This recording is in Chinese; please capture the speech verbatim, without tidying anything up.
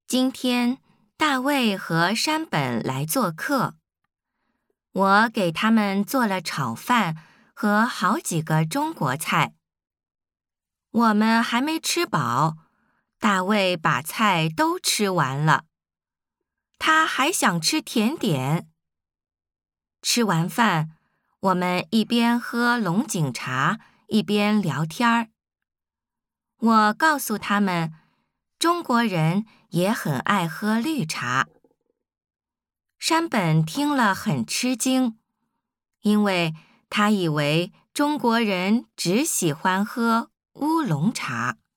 今天，大卫和山本来做客，我给他们做了炒饭和好几个中国菜。我们还没吃饱，大卫把菜都吃完了，他还想吃甜点。吃完饭，我们一边喝龙井茶，一边聊天儿。我告诉他们，中国人也很爱喝绿茶。山本听了很吃惊，因为他以为中国人只喜欢喝乌龙茶。